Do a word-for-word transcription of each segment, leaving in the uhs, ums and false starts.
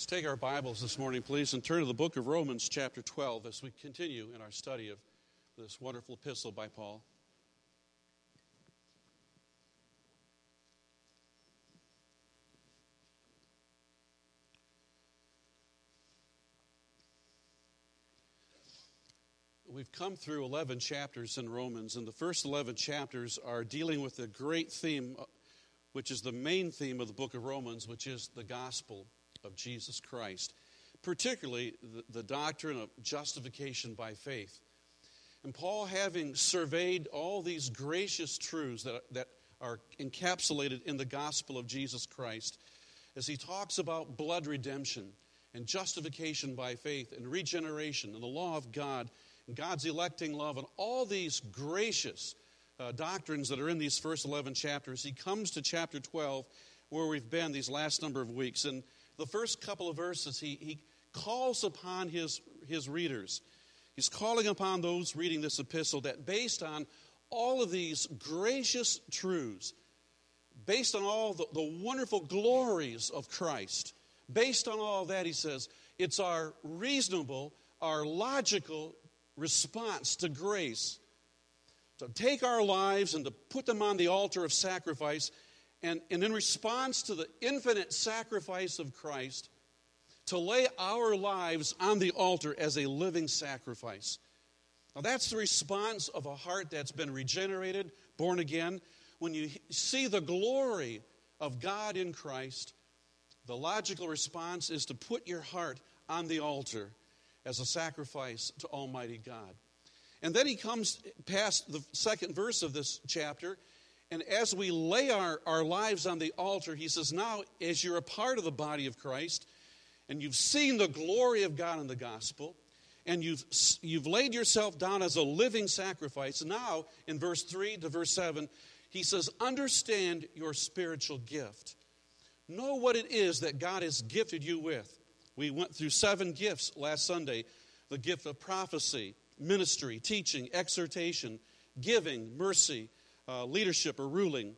Let's take our Bibles this morning, please, and turn to the book of Romans, chapter twelve, as we continue in our study of this wonderful epistle by Paul. We've come through eleven chapters in Romans, and the first eleven chapters are dealing with the great theme, which is the main theme of the book of Romans, which is the gospel of Jesus Christ, particularly the, the doctrine of justification by faith. And Paul, having surveyed all these gracious truths that, that are encapsulated in the gospel of Jesus Christ, as he talks about blood redemption and justification by faith and regeneration and the law of God and God's electing love and all these gracious uh, doctrines that are in these first eleven chapters, he comes to chapter twelve, where we've been these last number of weeks. And the first couple of verses, he, he calls upon his, his readers. He's calling upon those reading this epistle that based on all of these gracious truths, based on all the, the wonderful glories of Christ, based on all that, he says, it's our reasonable, our logical response to grace to take our lives and to put them on the altar of sacrifice. And, and in response to the infinite sacrifice of Christ, to lay our lives on the altar as a living sacrifice. Now that's the response of a heart that's been regenerated, born again. When you see the glory of God in Christ, the logical response is to put your heart on the altar as a sacrifice to Almighty God. And then he comes past the second verse of this chapter, and as we lay our, our lives on the altar, he says, now, as you're a part of the body of Christ, and you've seen the glory of God in the gospel, and you've, you've laid yourself down as a living sacrifice, now, in verse three to verse seven, he says, understand your spiritual gift. Know what it is that God has gifted you with. We went through seven gifts last Sunday. The gift of prophecy, ministry, teaching, exhortation, giving, mercy, Uh, leadership or ruling.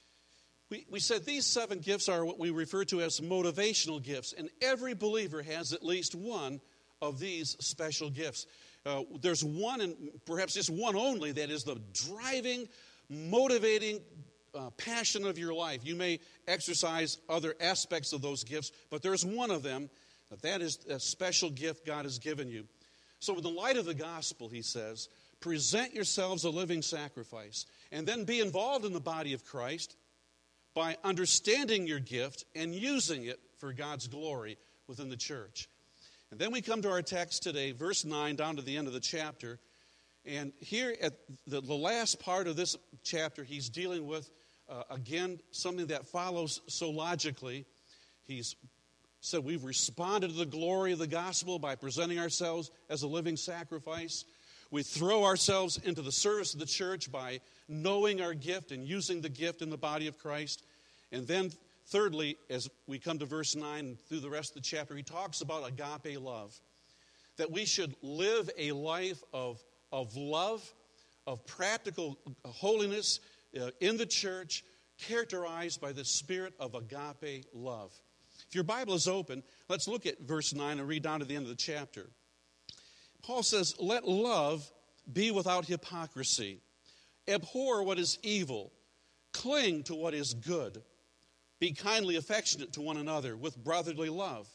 We, we said these seven gifts are what we refer to as motivational gifts, and every believer has at least one of these special gifts. Uh, there's one, and perhaps just one only, that is the driving, motivating uh, passion of your life. You may exercise other aspects of those gifts, but there's one of them, that, that is a special gift God has given you. So in the light of the gospel, he says, present yourselves a living sacrifice, and then be involved in the body of Christ by understanding your gift and using it for God's glory within the church. And then we come to our text today, verse nine, down to the end of the chapter. And here at the, the last part of this chapter, he's dealing with, uh, again, something that follows so logically. He's said we've responded to the glory of the gospel by presenting ourselves as a living sacrifice. We throw ourselves into the service of the church by knowing our gift and using the gift in the body of Christ. And then thirdly, as we come to verse nine and through the rest of the chapter, he talks about agape love. That we should live a life of, of love, of practical holiness uh, in the church, characterized by the spirit of agape love. If your Bible is open, let's look at verse nine and read down to the end of the chapter. Paul says, let love be without hypocrisy. Abhor what is evil. Cling to what is good. Be kindly affectionate to one another with brotherly love.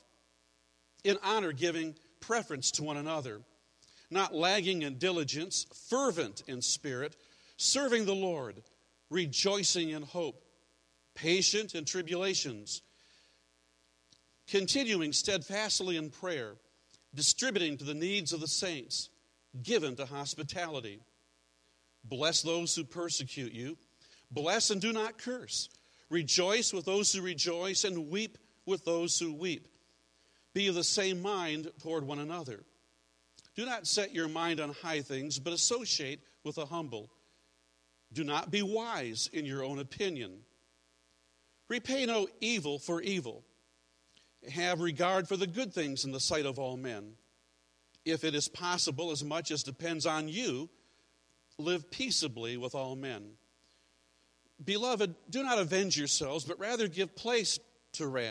In honor, giving preference to one another. Not lagging in diligence, fervent in spirit, serving the Lord, rejoicing in hope, patient in tribulations, continuing steadfastly in prayer, distributing to the needs of the saints, given to hospitality. Bless those who persecute you. Bless and do not curse. Rejoice with those who rejoice, and weep with those who weep. Be of the same mind toward one another. Do not set your mind on high things, but associate with the humble. Do not be wise in your own opinion. Repay no evil for evil. Have regard for the good things in the sight of all men. If it is possible, as much as depends on you, live peaceably with all men. Beloved, do not avenge yourselves, but rather give place to wrath.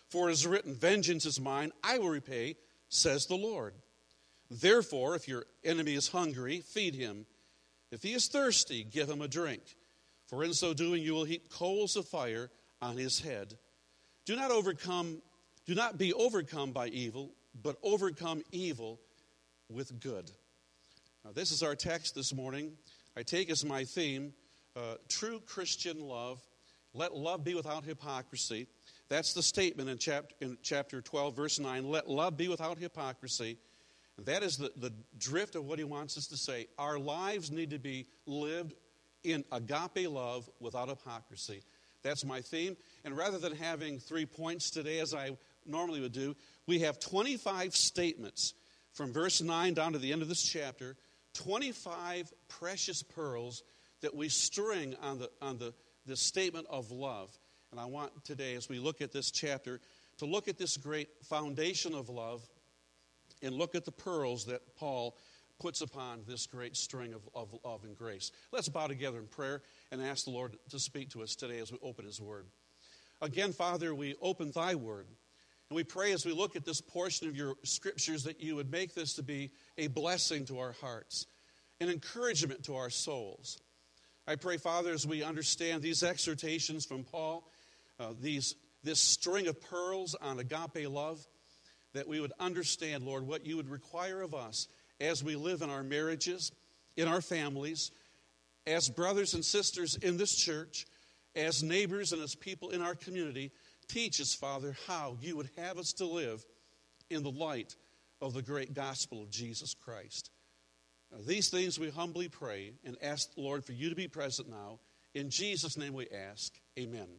For it is written, vengeance is mine, I will repay, says the Lord. Therefore, if your enemy is hungry, feed him. If he is thirsty, give him a drink. For in so doing, you will heap coals of fire on his head. Do not overcome, do not be overcome by evil, but overcome evil with good. Now, this is our text this morning. I take as my theme, uh, true Christian love. Let love be without hypocrisy. That's the statement in chapter, in chapter twelve, verse nine. Let love be without hypocrisy. And that is the, the drift of what he wants us to say. Our lives need to be lived in agape love without hypocrisy. That's my theme. And rather than having three points today, as I normally would do, we have twenty-five statements from verse nine down to the end of this chapter, twenty-five precious pearls that we string on the on the, the statement of love. And I want today, as we look at this chapter, to look at this great foundation of love and look at the pearls that Paul puts upon this great string of, of love and grace. Let's bow together in prayer and ask the Lord to speak to us today as we open his word. Again, Father, we open thy word. And we pray as we look at this portion of your scriptures that you would make this to be a blessing to our hearts, an encouragement to our souls. I pray, Father, as we understand these exhortations from Paul, uh, these this string of pearls on agape love, that we would understand, Lord, what you would require of us as we live in our marriages, in our families, as brothers and sisters in this church, as neighbors and as people in our community. Teach us, Father, how you would have us to live in the light of the great gospel of Jesus Christ. Now, these things we humbly pray and ask, Lord, for you to be present now. In Jesus' name we ask, amen.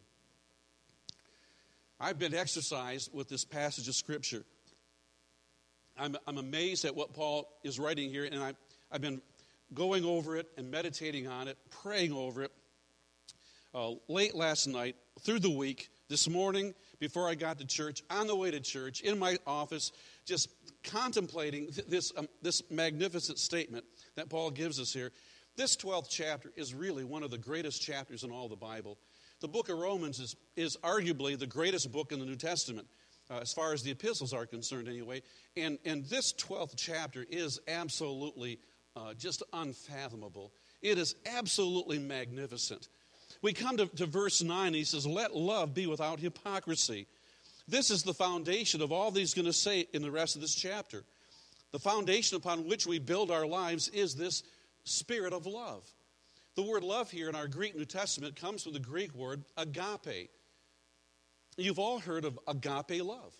I've been exercised with this passage of Scripture. I'm, I'm amazed at what Paul is writing here, and I, I've been going over it and meditating on it, praying over it. Uh, late last night, through the week, this morning, before I got to church, on the way to church, in my office, just contemplating th- this, um, this magnificent statement that Paul gives us here. This twelfth chapter is really one of the greatest chapters in all the Bible. The book of Romans is, is arguably the greatest book in the New Testament, uh, as far as the epistles are concerned anyway. And, and this twelfth chapter is absolutely uh, just unfathomable. It is absolutely magnificent. We come to, to verse nine, and he says, let love be without hypocrisy. This is the foundation of all that he's going to say in the rest of this chapter. The foundation upon which we build our lives is this spirit of love. The word love here in our Greek New Testament comes from the Greek word agape. You've all heard of agape love.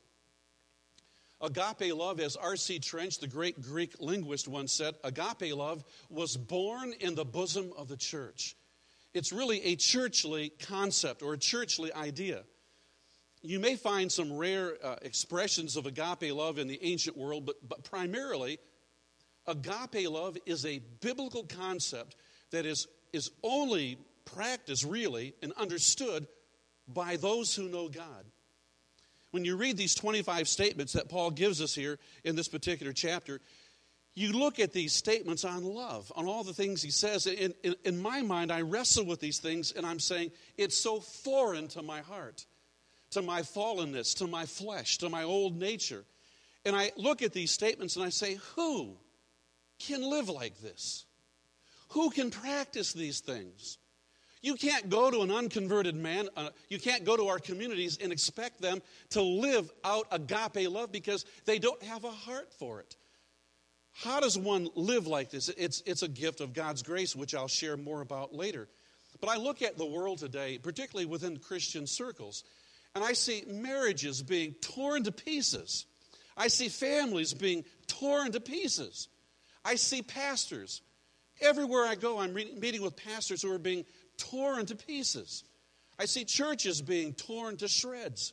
Agape love, as R C Trench, the great Greek linguist, once said, agape love was born in the bosom of the church. It's really a churchly concept or a churchly idea. You may find some rare uh, expressions of agape love in the ancient world, but, but primarily, agape love is a biblical concept that is, is only practiced, really, and understood by those who know God. When you read these twenty-five statements that Paul gives us here in this particular chapter, you look at these statements on love, on all the things he says. In, in, in my mind, I wrestle with these things, and I'm saying, it's so foreign to my heart, to my fallenness, to my flesh, to my old nature. And I look at these statements and I say, who can live like this? Who can practice these things? You can't go to an unconverted man, uh, you can't go to our communities and expect them to live out agape love because they don't have a heart for it. How does one live like this? It's, it's a gift of God's grace, which I'll share more about later. But I look at the world today, particularly within Christian circles, and I see marriages being torn to pieces. I see families being torn to pieces. I see pastors. Everywhere I go, I'm re- meeting with pastors who are being torn to pieces. I see churches being torn to shreds.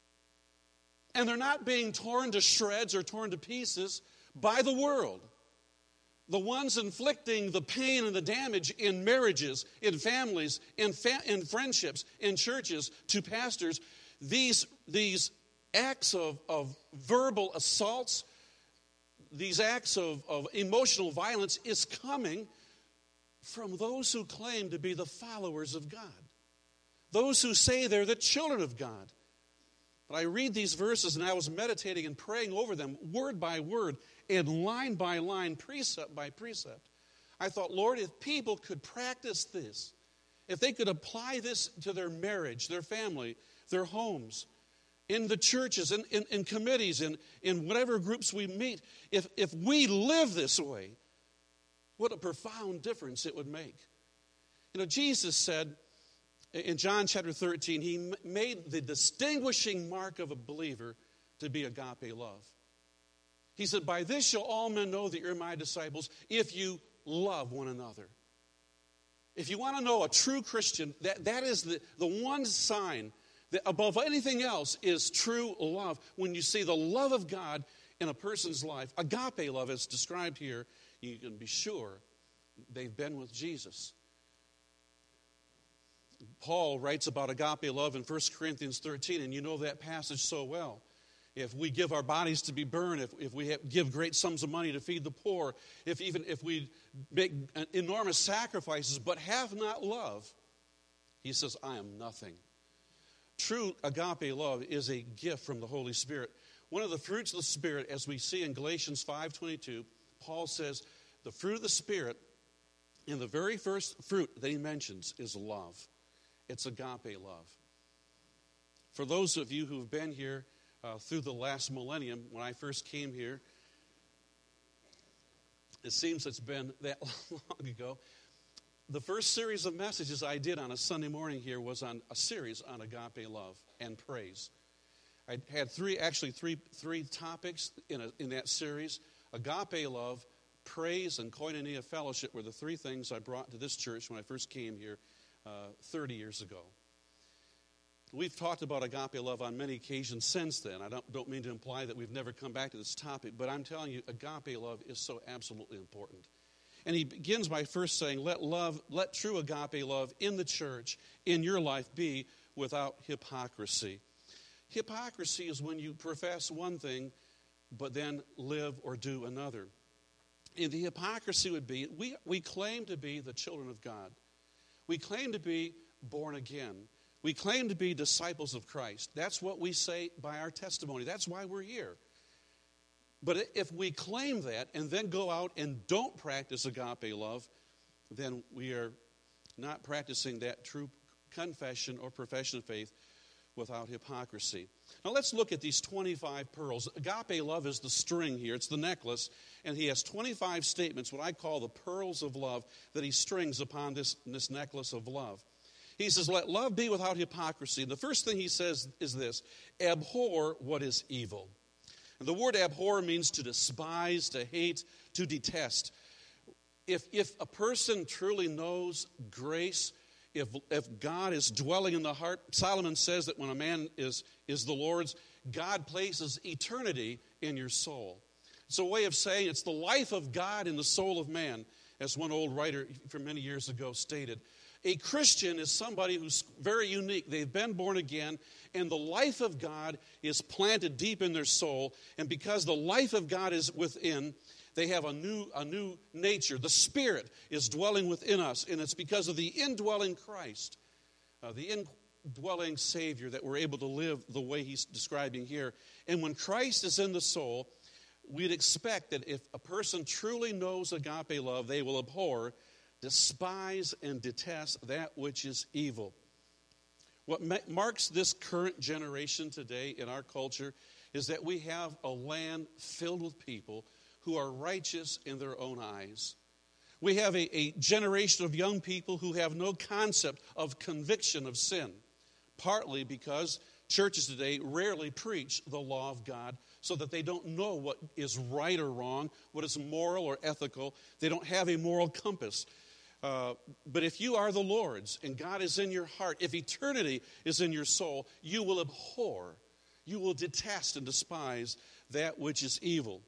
And they're not being torn to shreds or torn to pieces by the world. The ones inflicting the pain and the damage in marriages, in families, in, fa- in friendships, in churches, to pastors, these, these acts of, of verbal assaults, these acts of, of emotional violence is coming from those who claim to be the followers of God. Those who say they're the children of God. But I read these verses and I was meditating and praying over them word by word and line by line, precept by precept. I thought, Lord, if people could practice this, if they could apply this to their marriage, their family, their homes, in the churches, in, in, in committees, in, in whatever groups we meet, if, if we live this way, what a profound difference it would make. You know, Jesus said in John chapter thirteen, he made the distinguishing mark of a believer to be agape love. He said, by this shall all men know that you're my disciples, if you love one another. If you want to know a true Christian, that, that is the, the one sign that above anything else is true love. When you see the love of God in a person's life, agape love is described here, you can be sure they've been with Jesus. Paul writes about agape love in First Corinthians thirteen, and you know that passage so well. If we give our bodies to be burned, if, if we have, give great sums of money to feed the poor, if even if we make enormous sacrifices but have not love, he says, I am nothing. True agape love is a gift from the Holy Spirit. One of the fruits of the Spirit, as we see in Galatians five twenty-two, Paul says the fruit of the Spirit, and the very first fruit that he mentions is love. It's agape love. For those of you who have been here uh, through the last millennium, when I first came here, it seems it's been that long ago. The first series of messages I did on a Sunday morning here was on a series on agape love and praise. I had three, actually three, three topics in, a, in that series. Agape love, praise, and koinonia fellowship were the three things I brought to this church when I first came here uh, thirty years ago. We've talked about agape love on many occasions since then. I don't, don't mean to imply that we've never come back to this topic, but I'm telling you, agape love is so absolutely important. And he begins by first saying, let love, let true agape love in the church, in your life, be without hypocrisy. Hypocrisy is when you profess one thing, but then live or do another. And the hypocrisy would be, we, we claim to be the children of God. We claim to be born again. We claim to be disciples of Christ. That's what we say by our testimony. That's why we're here. But if we claim that and then go out and don't practice agape love, then we are not practicing that true confession or profession of faith without hypocrisy. Now let's look at these twenty-five pearls. Agape love is the string here. It's the necklace. And he has twenty-five statements, what I call the pearls of love, that he strings upon this, this necklace of love. He says, let love be without hypocrisy. And the first thing he says is this: abhor what is evil. And the word abhor means to despise, to hate, to detest. If, if a person truly knows grace, if, if God is dwelling in the heart, Solomon says that when a man is, is the Lord's, God places eternity in your soul. It's a way of saying it's the life of God in the soul of man, as one old writer from many years ago stated. A Christian is somebody who's very unique. They've been born again, and the life of God is planted deep in their soul. And because the life of God is within, they have a new, a new nature. The Spirit is dwelling within us, and it's because of the indwelling Christ, uh, the indwelling Savior, that we're able to live the way he's describing here. And when Christ is in the soul, we'd expect that if a person truly knows agape love, they will abhor, despise, and detest that which is evil. What ma- marks this current generation today in our culture is that we have a land filled with people who are righteous in their own eyes. We have a, a generation of young people who have no concept of conviction of sin, partly because churches today rarely preach the law of God, so that they don't know what is right or wrong, what is moral or ethical. They don't have a moral compass. Uh, but if you are the Lord's and God is in your heart, if eternity is in your soul, you will abhor, you will detest and despise that which is evil.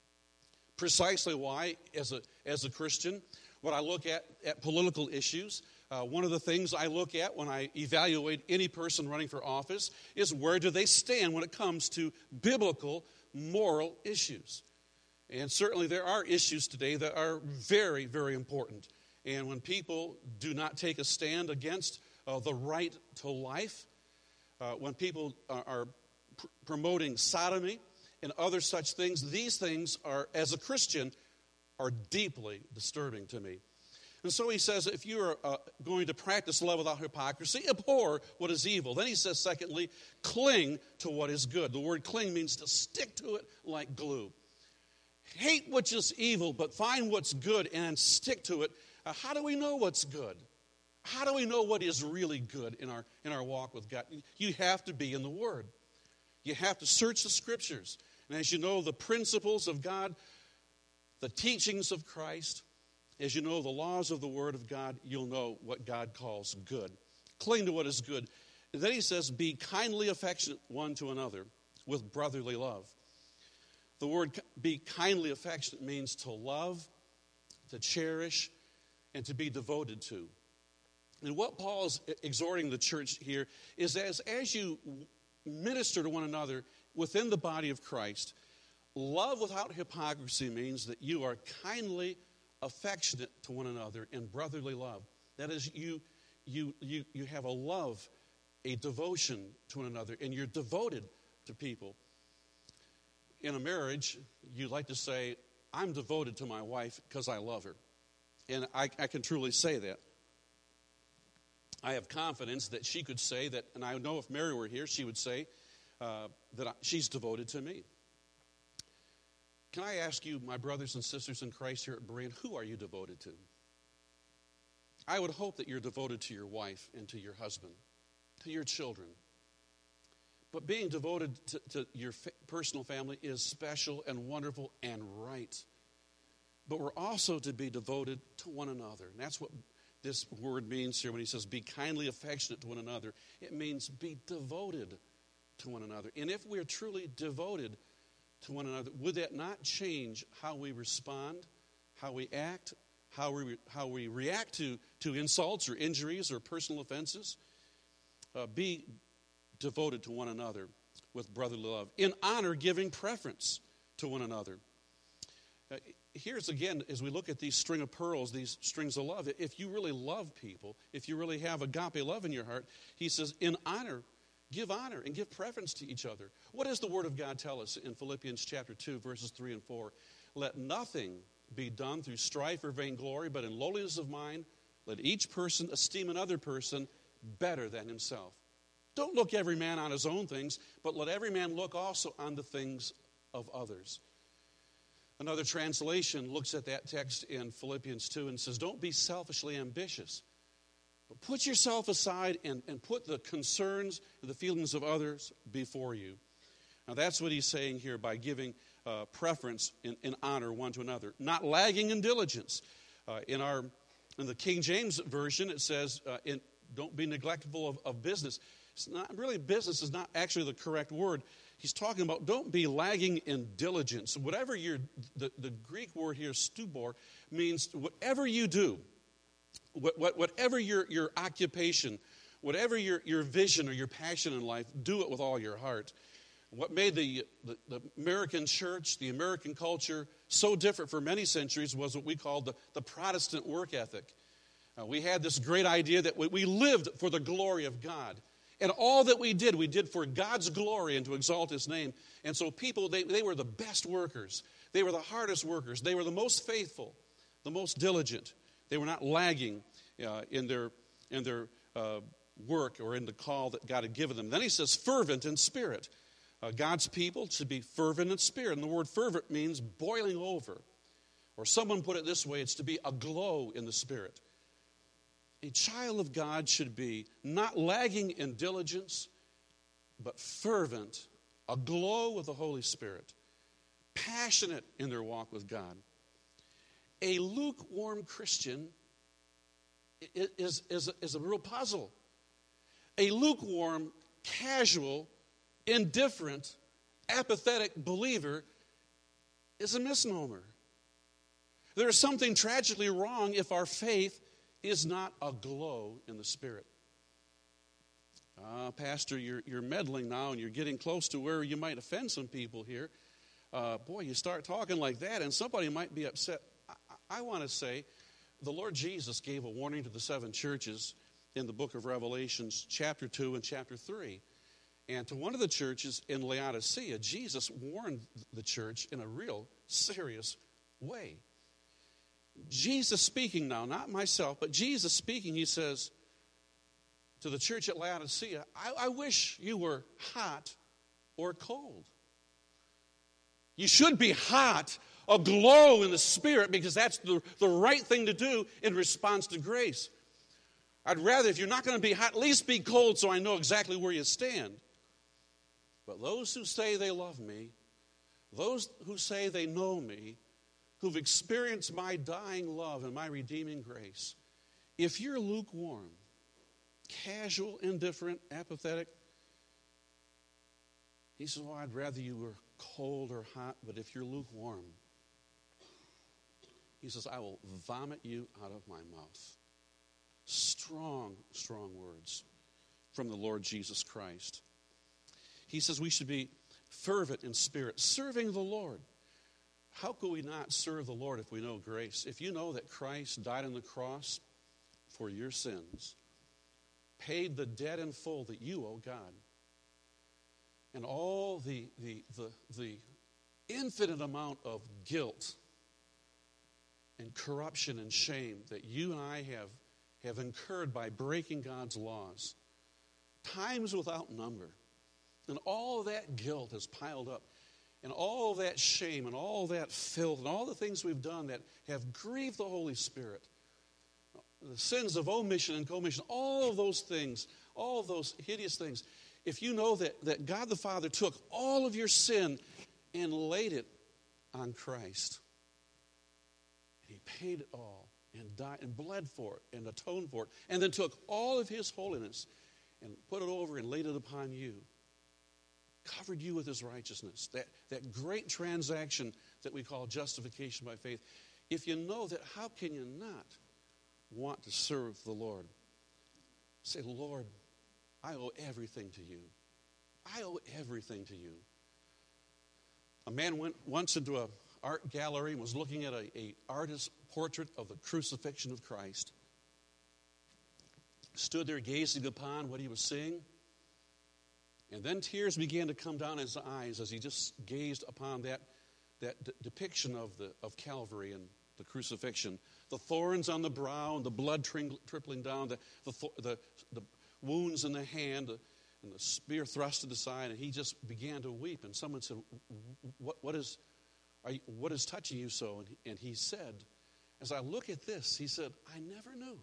Precisely why, as a, as a Christian, when I look at, at political issues, uh, one of the things I look at when I evaluate any person running for office is where do they stand when it comes to biblical, moral issues. And certainly there are issues today that are very, very important. And when people do not take a stand against uh, the right to life, uh, when people are, are pr- promoting sodomy and other such things. These things are, as a Christian, are deeply disturbing to me. And so he says, if you are uh, going to practice love without hypocrisy, abhor what is evil. Then he says, secondly, cling to what is good. The word cling means to stick to it like glue. Hate what is evil, but find what's good and stick to it. Uh, how do we know what's good? How do we know what is really good in our, in our walk with God? You have to be in the Word. You have to search the Scriptures. And as you know, the principles of God, the teachings of Christ, as you know the laws of the Word of God, you'll know what God calls good. Cling to what is good. And then he says, be kindly affectionate one to another with brotherly love. The word be kindly affectionate means to love, to cherish, and to be devoted to. And what Paul is exhorting the church here is as, as you minister to one another within the body of Christ, love without hypocrisy means that you are kindly affectionate to one another in brotherly love. That is, you, you, you, you have a love, a devotion to one another, and you're devoted to people. In a marriage, you like to say, I'm devoted to my wife because I love her. And I, I can truly say that. I have confidence that she could say that, and I know if Mary were here, she would say uh, that I, she's devoted to me. Can I ask you, my brothers and sisters in Christ here at Berean, who are you devoted to? I would hope that you're devoted to your wife and to your husband, to your children. But being devoted to, to your fa- personal family is special and wonderful and right. But we're also to be devoted to one another. And that's what this word means here when he says be kindly affectionate to one another. It means be devoted to one another. And if we're truly devoted to one another, would that not change how we respond, how we act, how we, how we react to, to insults or injuries or personal offenses? Uh, be devoted to one another with brotherly love. In honor, giving preference to one another. Uh, here's again, as we look at these string of pearls, these strings of love, if you really love people, if you really have agape love in your heart, he says, in honor, give honor and give preference to each other. What does the Word of God tell us in Philippians chapter two, verses three and four? Let nothing be done through strife or vainglory, but in lowliness of mind, let each person esteem another person better than himself. Don't look every man on his own things, but let every man look also on the things of others. Another translation looks at that text in Philippians two and says, don't be selfishly ambitious, but put yourself aside and, and put the concerns and the feelings of others before you. Now that's what he's saying here by giving uh, preference and, and honor one to another. Not lagging in diligence. Uh, in our in the King James Version, it says, uh, in, don't be neglectful of, of business. It's not really, business is not actually the correct word. He's talking about don't be lagging in diligence. Whatever your, the, the Greek word here, stubor, means whatever you do, what, what, whatever your, your occupation, whatever your, your vision or your passion in life, do it with all your heart. What made the, the, the American church, the American culture so different for many centuries was what we called the, the Protestant work ethic. Uh, we had this great idea that we, we lived for the glory of God. And all that we did, we did for God's glory and to exalt His name. And so people, they, they were the best workers. They were the hardest workers. They were the most faithful, the most diligent. They were not lagging uh, in their, in their uh, work or in the call that God had given them. Then he says fervent in spirit. Uh, God's people should be fervent in spirit. And the word fervent means boiling over. Or someone put it this way, it's to be aglow in the spirit. A child of God should be not lagging in diligence, but fervent, aglow with the Holy Spirit, passionate in their walk with God. A lukewarm Christian is, is, is a real puzzle. A lukewarm, casual, indifferent, apathetic believer is a misnomer. There is something tragically wrong if our faith is not aglow in the Spirit. Uh, Pastor, you're, you're meddling now and you're getting close to where you might offend some people here. Uh, boy, you start talking like that and somebody might be upset. I, I want to say the Lord Jesus gave a warning to the seven churches in the book of Revelations, chapter two and chapter three. And to one of the churches in Laodicea, Jesus warned the church in a real serious way. Jesus speaking now, not myself, but Jesus speaking, he says to the church at Laodicea, I, I wish you were hot or cold. You should be hot, aglow in the Spirit, because that's the, the right thing to do in response to grace. I'd rather, if you're not going to be hot, at least be cold so I know exactly where you stand. But those who say they love me, those who say they know me, who've experienced my dying love and my redeeming grace, if you're lukewarm, casual, indifferent, apathetic, he says, oh, I'd rather you were cold or hot, but if you're lukewarm, he says, I will vomit you out of my mouth. Strong, strong words from the Lord Jesus Christ. He says we should be fervent in spirit, serving the Lord. How could we not serve the Lord if we know grace? If you know that Christ died on the cross for your sins, paid the debt in full that you owe God, and all the, the, the, the infinite amount of guilt and corruption and shame that you and I have, have incurred by breaking God's laws, times without number, and all that guilt is piled up, and all that shame and all that filth and all the things we've done that have grieved the Holy Spirit, the sins of omission and commission, all of those things, all of those hideous things, if you know that, that God the Father took all of your sin and laid it on Christ, and he paid it all and died and bled for it and atoned for it, and then took all of his holiness and put it over and laid it upon you, covered you with his righteousness, that, that great transaction that we call justification by faith. If you know that, how can you not want to serve the Lord? Say, Lord, I owe everything to you. I owe everything to you. A man went once into an art gallery and was looking at a, a artist's portrait of the crucifixion of Christ. Stood there gazing upon what he was seeing. And then tears began to come down his eyes as he just gazed upon that, that d- depiction of, the, of Calvary and the crucifixion. The thorns on the brow and the blood tring, trickling down, the, the, the, the wounds in the hand, and the spear thrust to the side, and he just began to weep. And someone said, what, what, is, are you, what is touching you so? And he, and he said, as I look at this, he said, I never knew.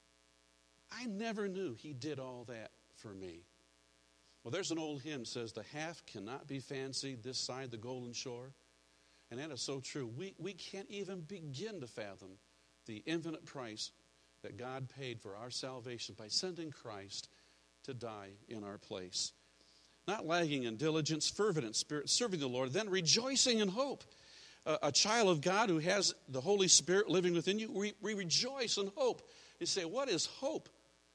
I never knew he did all that for me. Well, there's an old hymn that says, the half cannot be fancied this side the golden shore. And that is so true. We, we can't even begin to fathom the infinite price that God paid for our salvation by sending Christ to die in our place. Not lagging in diligence, fervent in spirit, serving the Lord, then rejoicing in hope. Uh, a child of God who has the Holy Spirit living within you, we, we rejoice in hope. You say, what is hope?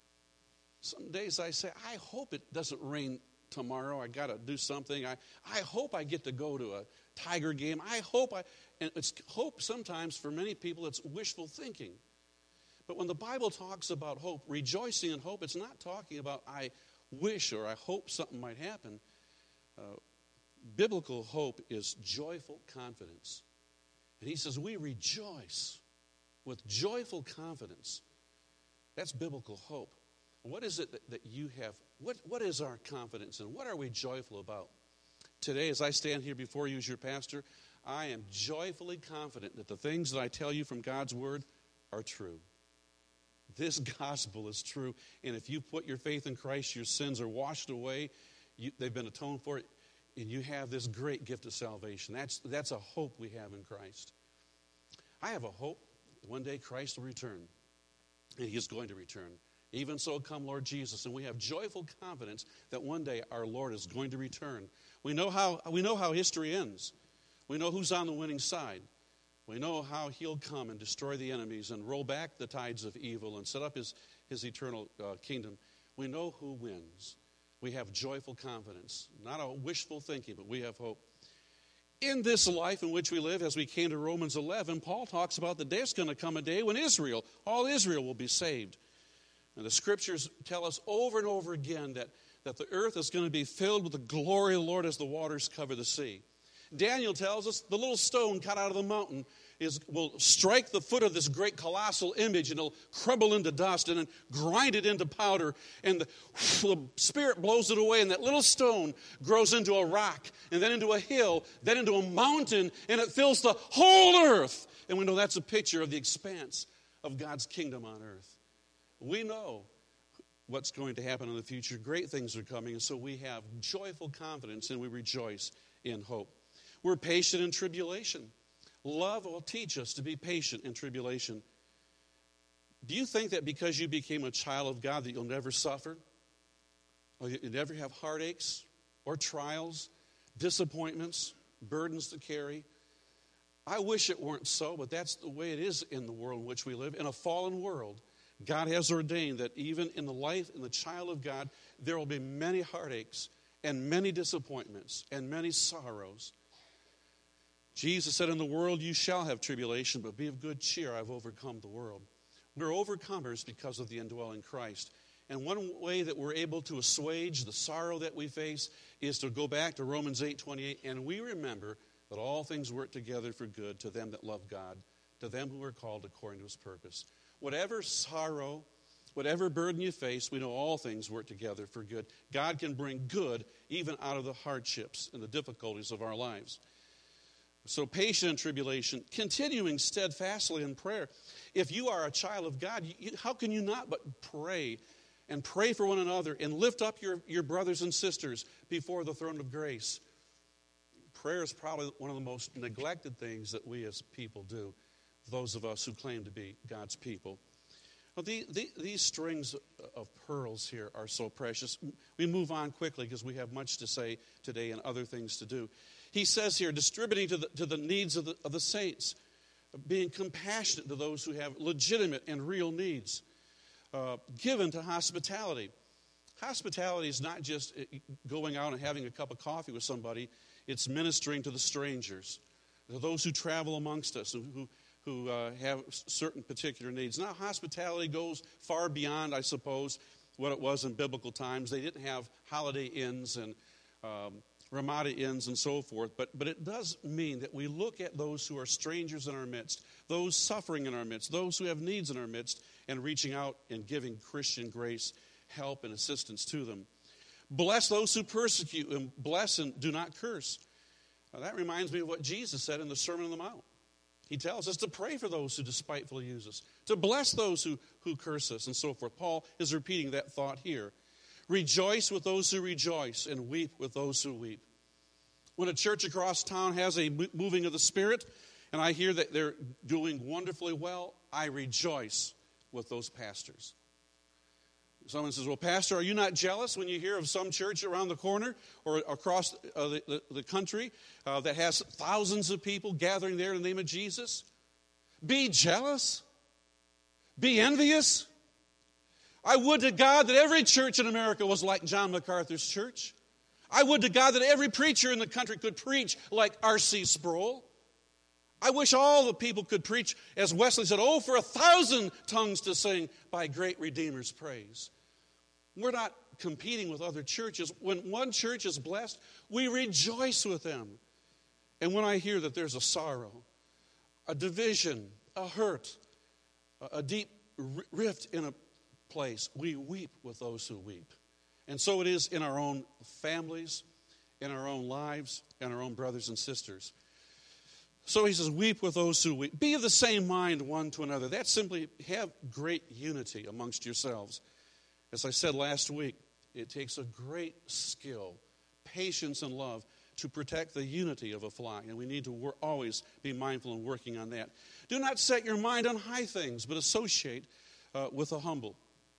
Some days I say, I hope it doesn't rain tomorrow. I got to do something. I, I hope I get to go to a Tiger game. I hope I, and it's hope sometimes for many people, it's wishful thinking. But when the Bible talks about hope, rejoicing in hope, it's not talking about I wish or I hope something might happen. Uh, biblical hope is joyful confidence. And he says we rejoice with joyful confidence. That's biblical hope. What is it that, that you have? What, what is our confidence and what are we joyful about? Today, as I stand here before you as your pastor, I am joyfully confident that the things that I tell you from God's word are true. This gospel is true. And if you put your faith in Christ, your sins are washed away. You, they've been atoned for. And you have this great gift of salvation. That's, that's a hope we have in Christ. I have a hope that one day Christ will return. And he is going to return. Even so, come Lord Jesus. And we have joyful confidence that one day our Lord is going to return. We know how, we know how history ends. We know who's on the winning side. We know how he'll come and destroy the enemies and roll back the tides of evil and set up his, his eternal uh, kingdom. We know who wins. We have joyful confidence. Not a wishful thinking, but we have hope. In this life in which we live, as we came to Romans eleven, Paul talks about that there's going to come a day when Israel, all Israel will be saved. And the scriptures tell us over and over again that, that the earth is going to be filled with the glory of the Lord as the waters cover the sea. Daniel tells us the little stone cut out of the mountain is will strike the foot of this great colossal image, and it'll crumble into dust and then grind it into powder, and the, the Spirit blows it away, and that little stone grows into a rock, and then into a hill, then into a mountain, and it fills the whole earth. And we know that's a picture of the expanse of God's kingdom on earth. We know what's going to happen in the future. Great things are coming, and so we have joyful confidence, and we rejoice in hope. We're patient in tribulation. Love will teach us to be patient in tribulation. Do you think that because you became a child of God that you'll never suffer? Or you'll never have heartaches or trials, disappointments, burdens to carry? I wish it weren't so, but that's the way it is in the world in which we live. In a fallen world, God has ordained that even in the life in the child of God, there will be many heartaches and many disappointments and many sorrows. Jesus said, in the world you shall have tribulation, but be of good cheer, I've overcome the world. We're overcomers because of the indwelling Christ. And one way that we're able to assuage the sorrow that we face is to go back to Romans eight twenty-eight, and we remember that all things work together for good to them that love God, to them who are called according to his purpose. Whatever sorrow, whatever burden you face, we know all things work together for good. God can bring good even out of the hardships and the difficulties of our lives. So patient in tribulation, continuing steadfastly in prayer. If you are a child of God, you, how can you not but pray and pray for one another and lift up your, your brothers and sisters before the throne of grace? Prayer is probably one of the most neglected things that we as people do, those of us who claim to be God's people. Well, the, the, these strings of pearls here are so precious. We move on quickly because we have much to say today and other things to do. He says here, distributing to the, to the needs of the, of the saints, being compassionate to those who have legitimate and real needs, uh, given to hospitality. Hospitality is not just going out and having a cup of coffee with somebody. It's ministering to the strangers, to those who travel amongst us, who, who who uh, have certain particular needs. Now, hospitality goes far beyond, I suppose, what it was in biblical times. They didn't have Holiday Inns and um, Ramada Inns and so forth, but, but it does mean that we look at those who are strangers in our midst, those suffering in our midst, those who have needs in our midst, and reaching out and giving Christian grace, help, and assistance to them. Bless those who persecute, and bless and do not curse. Now, that reminds me of what Jesus said in the Sermon on the Mount. He tells us to pray for those who despitefully use us, to bless those who, who curse us, and so forth. Paul is repeating that thought here. Rejoice with those who rejoice, and weep with those who weep. When a church across town has a moving of the Spirit, and I hear that they're doing wonderfully well, I rejoice with those pastors. Someone says, well, Pastor, are you not jealous when you hear of some church around the corner or across uh, the, the, the country uh, that has thousands of people gathering there in the name of Jesus? Be jealous? Be envious? I would to God that every church in America was like John MacArthur's church. I would to God that every preacher in the country could preach like R C Sproul. I wish all the people could preach, as Wesley said, oh, for a thousand tongues to sing by great Redeemer's praise. We're not competing with other churches. When one church is blessed, we rejoice with them. And when I hear that there's a sorrow, a division, a hurt, a deep rift in a place, we weep with those who weep. And so it is in our own families, in our own lives, and our own brothers and sisters. So he says, weep with those who weep. Be of the same mind one to another. That's simply have great unity amongst yourselves. As I said last week, it takes a great skill, patience, and love to protect the unity of a flock. And we need to wor- always be mindful and working on that. Do not set your mind on high things, but associate uh, with the humble.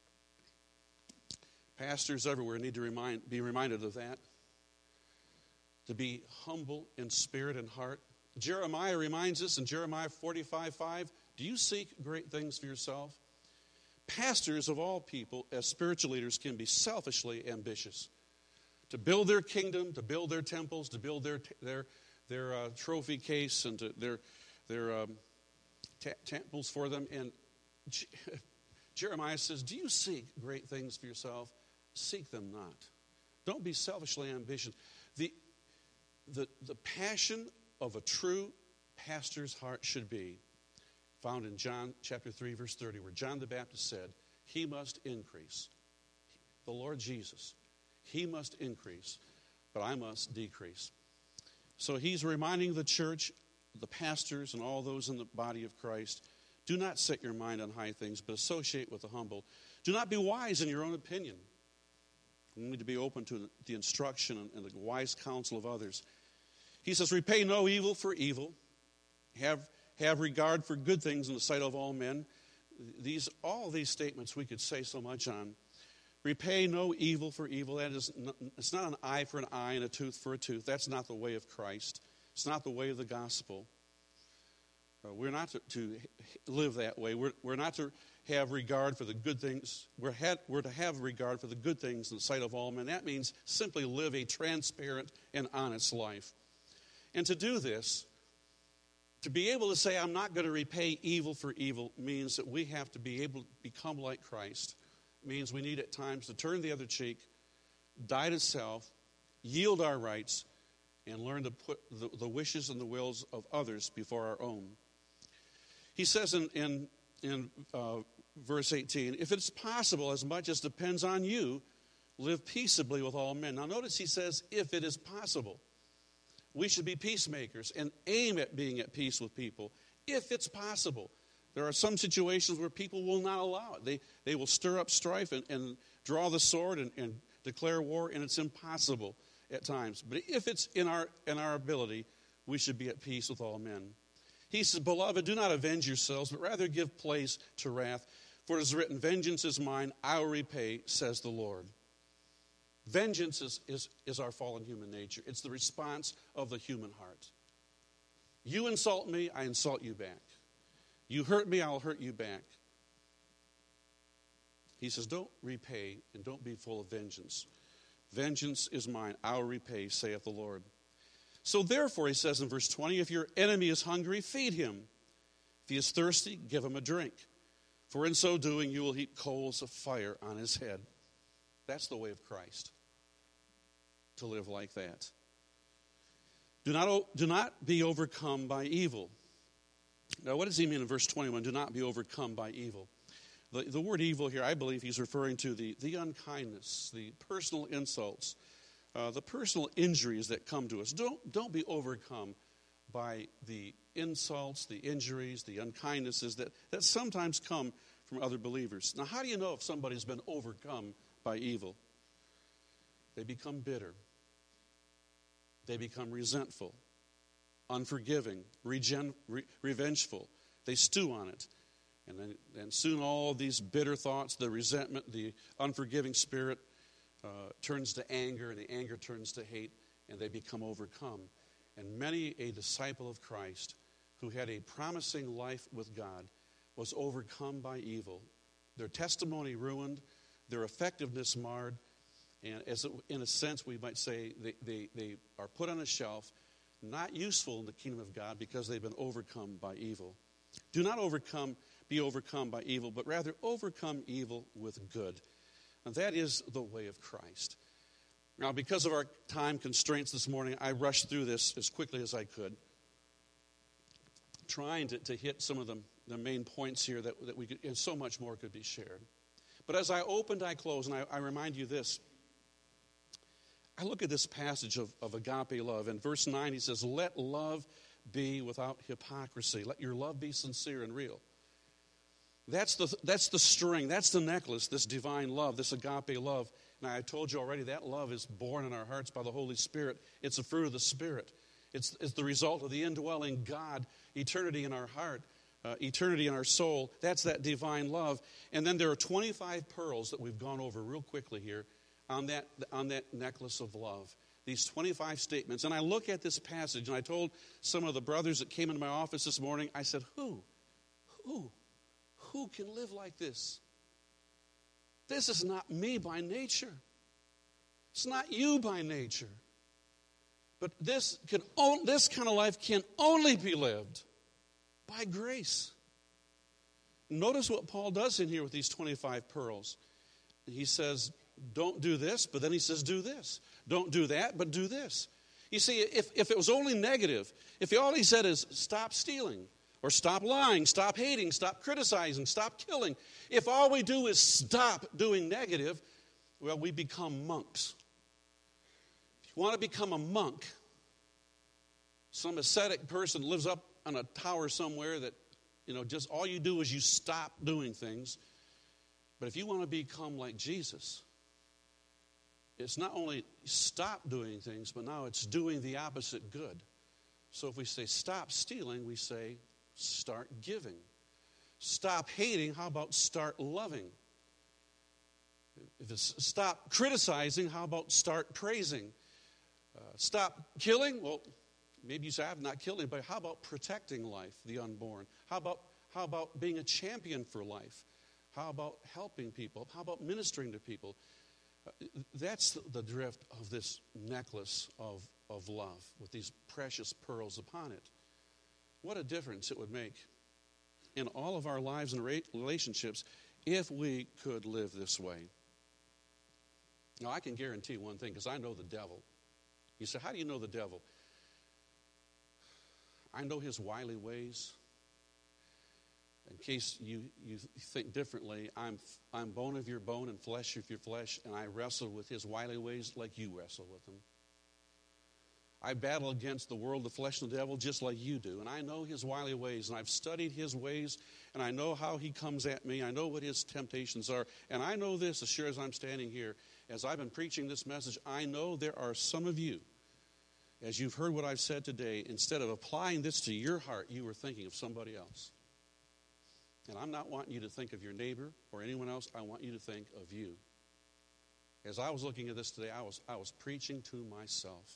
Pastors everywhere need to remind, be reminded of that. To be humble in spirit and heart. Jeremiah reminds us in Jeremiah forty-five five, do you seek great things for yourself? Pastors of all people, as spiritual leaders, can be selfishly ambitious. To build their kingdom, to build their temples, to build their their their uh, trophy case and to their, their um, t- temples for them. And Je- Jeremiah says, do you seek great things for yourself? Seek them not. Don't be selfishly ambitious. The, the, the passion of a true pastor's heart should be found in John chapter three, verse thirty, where John the Baptist said, he must increase. The Lord Jesus, he must increase, but I must decrease. So he's reminding the church, the pastors, and all those in the body of Christ, do not set your mind on high things, but associate with the humble. Do not be wise in your own opinion. You need to be open to the instruction and the wise counsel of others. He says, repay no evil for evil. Have, have regard for good things in the sight of all men. These, all these statements we could say so much on. Repay no evil for evil. That is, not, it's not an eye for an eye and a tooth for a tooth. That's not the way of Christ. It's not the way of the gospel. Uh, we're not to, to live that way. We're, we're not to have regard for the good things. We're, had, we're to have regard for the good things in the sight of all men. That means simply live a transparent and honest life. And to do this, to be able to say, I'm not going to repay evil for evil, means that we have to be able to become like Christ. It means we need at times to turn the other cheek, die to self, yield our rights, and learn to put the, the wishes and the wills of others before our own. He says in, in, in uh, verse eighteen, if it's possible, as much as depends on you, live peaceably with all men. Now notice he says, if it is possible. We should be peacemakers and aim at being at peace with people, if it's possible. There are some situations where people will not allow it. They, they will stir up strife and, and draw the sword and, and declare war, and it's impossible at times. But if it's in our, in our ability, we should be at peace with all men. He says, beloved, do not avenge yourselves, but rather give place to wrath. For it is written, vengeance is mine, I will repay, says the Lord. Vengeance is, is, is our fallen human nature. It's the response of the human heart. You insult me, I insult you back. You hurt me, I'll hurt you back. He says, don't repay and don't be full of vengeance. Vengeance is mine, I'll repay, saith the Lord. So therefore, he says in verse twenty, if your enemy is hungry, feed him. If he is thirsty, give him a drink. For in so doing, you will heap coals of fire on his head. That's the way of Christ, to live like that. Do not, do not be overcome by evil. Now, what does he mean in verse twenty-one? Do not be overcome by evil. The, the word evil here, I believe he's referring to the, the unkindness, the personal insults, uh, the personal injuries that come to us. Don't, don't be overcome by the insults, the injuries, the unkindnesses that, that sometimes come from other believers. Now, how do you know if somebody's been overcome by evil? They become bitter. They become resentful, unforgiving, regen, re, revengeful. They stew on it. And then and soon all these bitter thoughts, the resentment, the unforgiving spirit uh, turns to anger, and the anger turns to hate, and they become overcome. And many a disciple of Christ who had a promising life with God was overcome by evil. Their testimony ruined, their effectiveness marred, and as a, in a sense we might say they, they, they are put on a shelf, not useful in the kingdom of God because they've been overcome by evil. Do not overcome, be overcome by evil, but rather overcome evil with good. And that is the way of Christ. Now, because of our time constraints this morning, I rushed through this as quickly as I could, trying to, to hit some of the, the main points here that, that we could, and so much more could be shared. But as I opened, I close, and I, I remind you this. I look at this passage of, of agape love. In verse nine, he says, let love be without hypocrisy. Let your love be sincere and real. That's the, that's the string, that's the necklace, this divine love, this agape love. Now, I told you already, that love is born in our hearts by the Holy Spirit. It's a fruit of the Spirit. It's, it's the result of the indwelling God, eternity in our heart, uh, eternity in our soul. That's that divine love. And then there are twenty-five pearls that we've gone over real quickly here on that, on that necklace of love. These twenty-five statements. And I look at this passage, and I told some of the brothers that came into my office this morning, I said, who? Who? Who can live like this? This is not me by nature. It's not you by nature. But this can on, this kind of life can only be lived by grace. Notice what Paul does in here with these twenty-five pearls. He says, don't do this, but then he says do this. Don't do that, but do this. You see, if, if it was only negative, if all he said is stop stealing, or stop lying, stop hating, stop criticizing, stop killing, if all we do is stop doing negative, well, we become monks. If you want to become a monk, some ascetic person lives up on a tower somewhere that, you know, just all you do is you stop doing things. But if you want to become like Jesus, it's not only stop doing things, but now it's doing the opposite good. So if we say stop stealing, we say start giving. Stop hating, how about start loving? If it's stop criticizing, how about start praising? Uh, stop killing, well, maybe you say, I'm not killing, but how about protecting life, the unborn? How about, how about being a champion for life? How about helping people? How about ministering to people? Uh, that's the drift of this necklace of, of love with these precious pearls upon it. What a difference it would make in all of our lives and relationships if we could live this way. Now, I can guarantee one thing, because I know the devil. You say, how do you know the devil? I know his wily ways. In case you, you think differently, I'm, I'm bone of your bone and flesh of your flesh, and I wrestle with his wily ways like you wrestle with them. I battle against the world, the flesh, and the devil just like you do. And I know his wily ways, and I've studied his ways, and I know how he comes at me. I know what his temptations are. And I know this, as sure as I'm standing here, as I've been preaching this message, I know there are some of you, as you've heard what I've said today, instead of applying this to your heart, you were thinking of somebody else. And I'm not wanting you to think of your neighbor or anyone else. I want you to think of you. As I was looking at this today, I was, I was preaching to myself.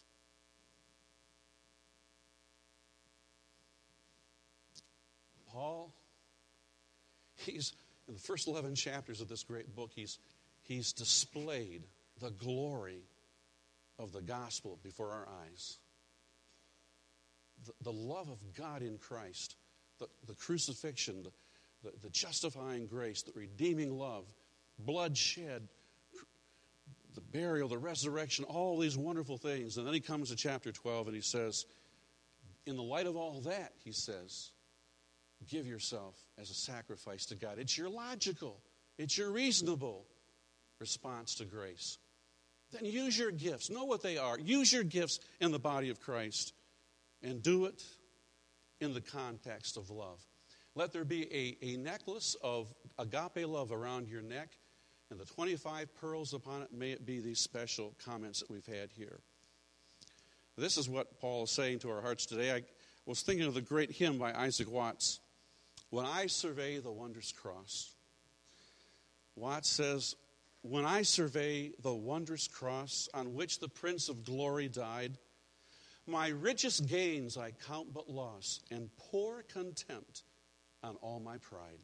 Paul, he's, in the first eleven chapters of this great book, he's, he's displayed the glory of the gospel before our eyes. The, the love of God in Christ, the, the crucifixion, the, the, the justifying grace, the redeeming love, blood shed, the burial, the resurrection, all these wonderful things. And then he comes to chapter twelve and he says, in the light of all that, he says, give yourself as a sacrifice to God. It's your logical, it's your reasonable response to grace. Then use your gifts. Know what they are. Use your gifts in the body of Christ and do it in the context of love. Let there be a, a necklace of agape love around your neck, and the twenty-five pearls upon it, may it be these special comments that we've had here. This is what Paul is saying to our hearts today. I was thinking of the great hymn by Isaac Watts, When I Survey the Wondrous Cross. Watts says, when I survey the wondrous cross on which the Prince of Glory died, my richest gains I count but loss and pour contempt on all my pride.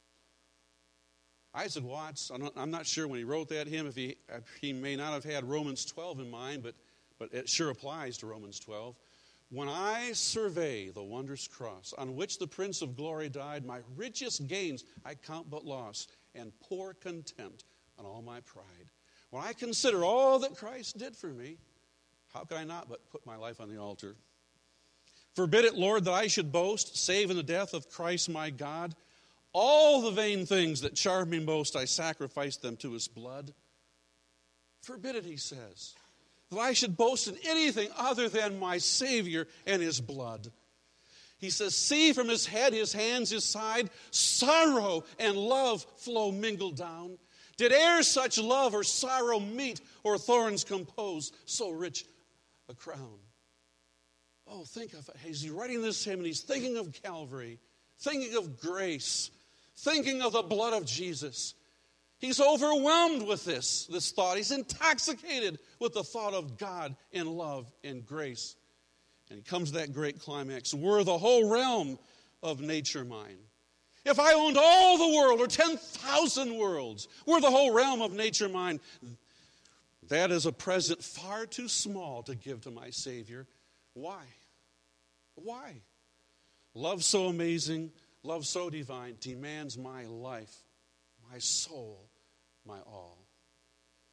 Isaac Watts, I'm not sure when he wrote that hymn, if he, he may not have had Romans twelve in mind, but, but it sure applies to Romans twelve. When I survey the wondrous cross on which the Prince of Glory died, my richest gains I count but loss and pour contempt on all my pride. When I consider all that Christ did for me, how can I not but put my life on the altar? Forbid it, Lord, that I should boast, save in the death of Christ my God. All the vain things that charm me most, I sacrifice them to his blood. Forbid it, he says, that I should boast in anything other than my Savior and his blood. He says, see from his head, his hands, his side, sorrow and love flow mingled down. Did e'er such love or sorrow meet, or thorns compose so rich a crown? Oh, think of it. He's writing this hymn and he's thinking of Calvary, thinking of grace, thinking of the blood of Jesus. He's overwhelmed with this, this thought. He's intoxicated with the thought of God in love and grace. And he comes to that great climax. Were the whole realm of nature mine? If I owned all the world, or ten thousand worlds, were the whole realm of nature mine, that is a present far too small to give to my Savior. Why? Why? Love so amazing, love so divine, demands my life, my soul, my all.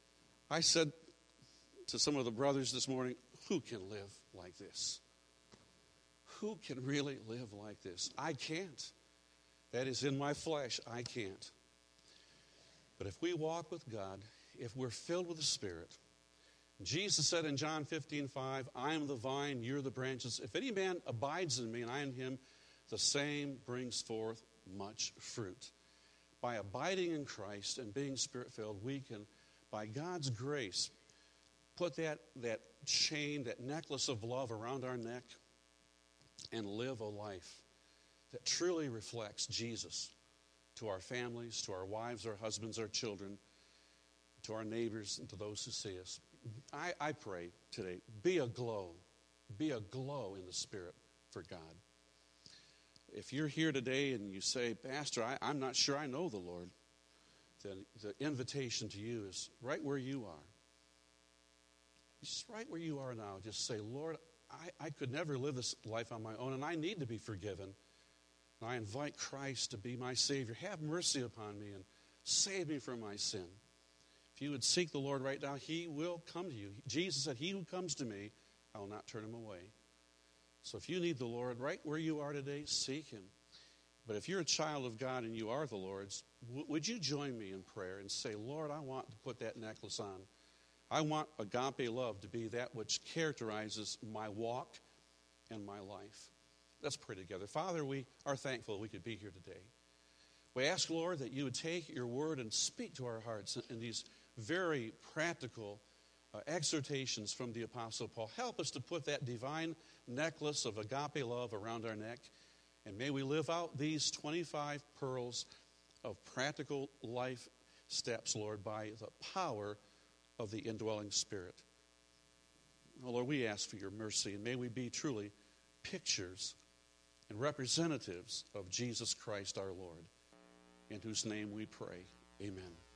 I said to some of the brothers this morning, who can live like this? Who can really live like this? I can't. That is in my flesh. I can't. But if we walk with God, if we're filled with the Spirit, Jesus said in John fifteen five, I am the vine, you're the branches. If any man abides in me and I in him, the same brings forth much fruit. By abiding in Christ and being Spirit-filled, we can, by God's grace, put that, that chain, that necklace of love around our neck and live a life that truly reflects Jesus to our families, to our wives, our husbands, our children, to our neighbors, and to those who see us. I, I pray today, be aglow, be aglow in the Spirit for God. If you're here today and you say, Pastor, I, I'm not sure I know the Lord, then the invitation to you is right where you are. Just right where you are now, just say, Lord, I, I could never live this life on my own, and I need to be forgiven. And I invite Christ to be my Savior. Have mercy upon me and save me from my sin. If you would seek the Lord right now, He will come to you. Jesus said, he who comes to me, I will not turn him away. So if you need the Lord right where you are today, seek Him. But if you're a child of God and you are the Lord's, w- would you join me in prayer and say, Lord, I want to put that necklace on. I want agape love to be that which characterizes my walk and my life. Let's pray together. Father, we are thankful we could be here today. We ask, Lord, that you would take your word and speak to our hearts in these very practical uh, exhortations from the Apostle Paul. Help us to put that divine necklace of agape love around our neck, and may we live out these twenty-five pearls of practical life steps, Lord, by the power of the indwelling Spirit. Oh, Lord, we ask for your mercy, and may we be truly pictures and representatives of Jesus Christ our Lord, in whose name we pray. Amen.